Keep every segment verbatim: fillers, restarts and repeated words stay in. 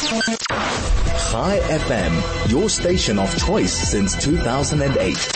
Chai F M, your station of choice since two thousand eight.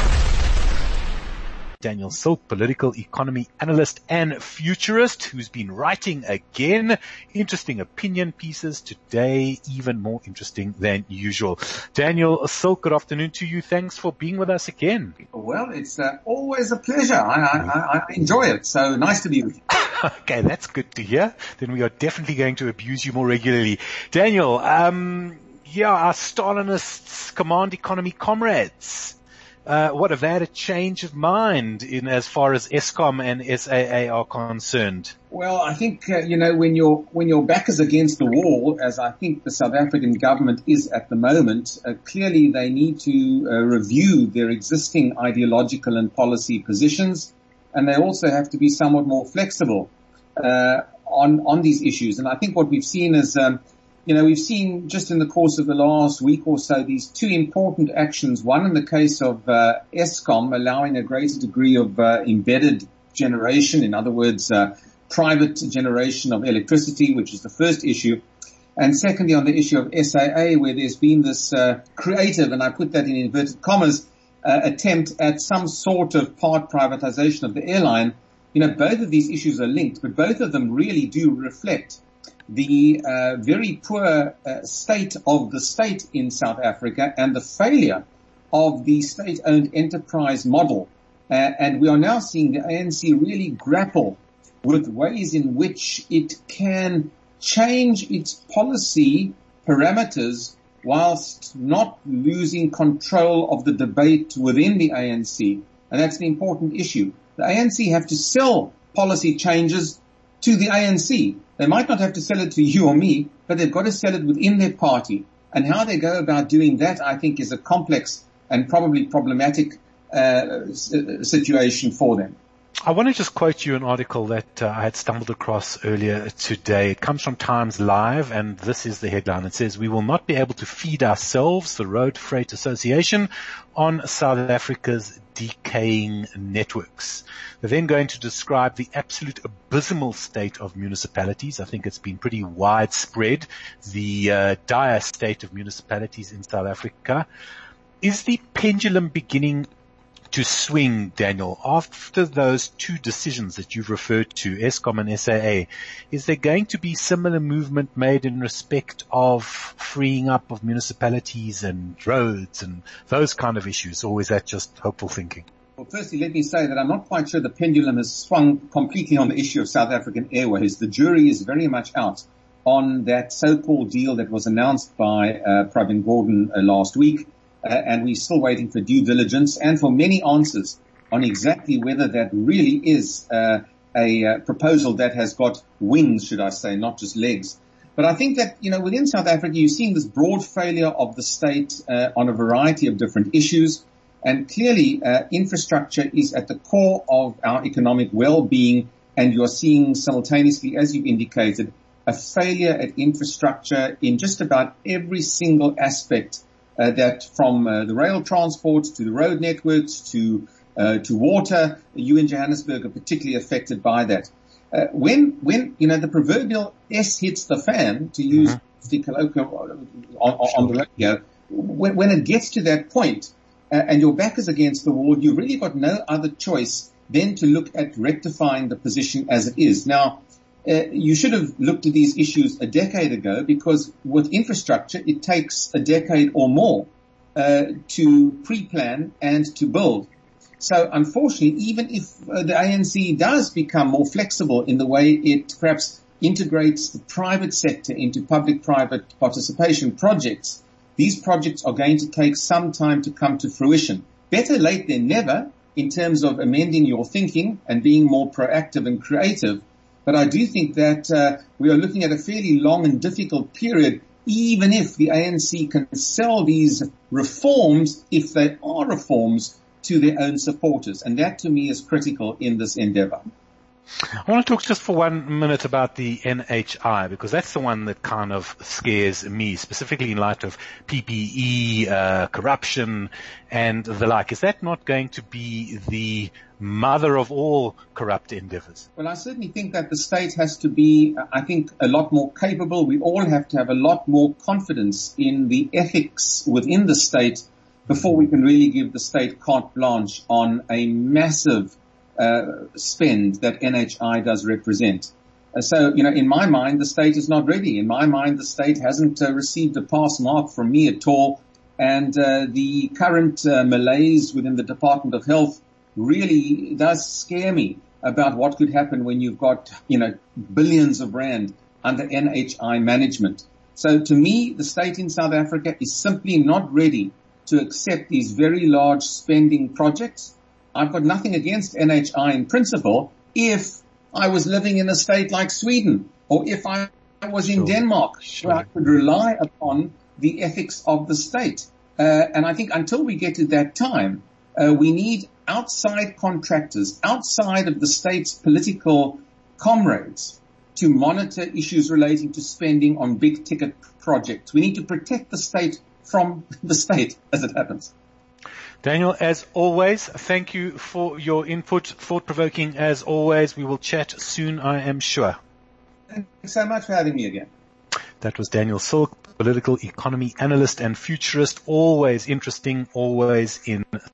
Daniel Silk, political economy analyst and futurist, who's been writing again interesting opinion pieces today, even more interesting than usual. Daniel Silk, good afternoon to you. Thanks for being with us again. Well, it's uh, always a pleasure. I, I, I enjoy it. So nice to be with you. Okay, that's good to hear. Then we are definitely going to abuse you more regularly. Daniel, um, yeah, our Stalinists, command economy comrades. Uh, what, have they had a change of mind in as far as Eskom and S A A are concerned? Well, I think, uh, you know, when your, when your back is against the wall, as I think the South African government is at the moment, uh, clearly they need to uh, review their existing ideological and policy positions, and they also have to be somewhat more flexible, uh, on, on these issues. And I think what we've seen is, um, You know, we've seen just in the course of the last week or so these two important actions. One in the case of uh, Eskom, allowing a greater degree of uh, embedded generation, in other words, uh, private generation of electricity, which is the first issue. And secondly, on the issue of S A A, where there's been this uh, creative, and I put that in inverted commas, uh, attempt at some sort of part privatization of the airline. You know, both of these issues are linked, but both of them really do reflect the uh, very poor uh, state of the state in South Africa and the failure of the state-owned enterprise model. Uh, and we are now seeing the A N C really grapple with ways in which it can change its policy parameters whilst not losing control of the debate within the A N C. And that's an important issue. The A N C have to sell policy changes to the A N C. They might not have to sell it to you or me, but they've got to sell it within their party. And how they go about doing that, I think, is a complex and probably problematic uh, situation for them. I want to just quote you an article that uh, I had stumbled across earlier today. It comes from Times Live, and this is the headline. It says, "We will not be able to feed ourselves, the Road Freight Association, on South Africa's decaying networks." They're then going to describe the absolute abysmal state of municipalities. I think it's been pretty widespread, the uh, dire state of municipalities in South Africa. Is the pendulum beginning to swing, Daniel, after those two decisions that you've referred to, Eskom and S A A? Is there going to be similar movement made in respect of freeing up of municipalities and roads and those kind of issues, or is that just hopeful thinking? Well, firstly, let me say that I'm not quite sure the pendulum has swung completely on the issue of South African Airways. The jury is very much out on that so-called deal that was announced by uh, Pravin Gordhan uh, last week. Uh, and we're still waiting for due diligence and for many answers on exactly whether that really is uh, a uh, proposal that has got wings, should I say, not just legs. But I think that, you know, within South Africa, you're seeing this broad failure of the state uh, on a variety of different issues. And clearly, uh, infrastructure is at the core of our economic well-being. And you're seeing simultaneously, as you've indicated, a failure at infrastructure in just about every single aspect. Uh, that from uh, the rail transport to the road networks to uh, to water, you in Johannesburg are particularly affected by that. Uh, when when you know the proverbial S hits the fan, to use mm-hmm. the colloquial on, on the radio, when, when it gets to that point uh, and your back is against the wall, you've really got no other choice than to look at rectifying the position as it is now. Uh, you should have looked at these issues a decade ago, because with infrastructure, it takes a decade or more uh, to pre-plan and to build. So unfortunately, even if uh, the A N C does become more flexible in the way it perhaps integrates the private sector into public-private participation projects, these projects are going to take some time to come to fruition. Better late than never in terms of amending your thinking and being more proactive and creative. But I do think that uh, we are looking at a fairly long and difficult period, even if the A N C can sell these reforms, if they are reforms, to their own supporters. And that, to me, is critical in this endeavor. I want to talk just for one minute about the N H I, because that's the one that kind of scares me, specifically in light of P P E, uh, corruption, and the like. Is that not going to be the mother of all corrupt endeavors? Well, I certainly think that the state has to be, I think, a lot more capable. We all have to have a lot more confidence in the ethics within the state before we can really give the state carte blanche on a massive Uh, spend that N H I does represent. Uh, so, you know, in my mind, the state is not ready. In my mind, the state hasn't uh, received a pass mark from me at all. And uh, the current uh, malaise within the Department of Health really does scare me about what could happen when you've got, you know, billions of rand under N H I management. So to me, the state in South Africa is simply not ready to accept these very large spending projects. I've got nothing against N H I in principle if I was living in a state like Sweden, or if I was in sure. Denmark, sure. where I could rely upon the ethics of the state. Uh, and I think until we get to that time, uh, we need outside contractors, outside of the state's political comrades, to monitor issues relating to spending on big ticket projects. We need to protect the state from the state as it happens. Daniel, as always, thank you for your input. Thought-provoking as always. We will chat soon, I am sure. Thanks so much for having me again. That was Daniel Silk, political economy analyst and futurist. Always interesting, always in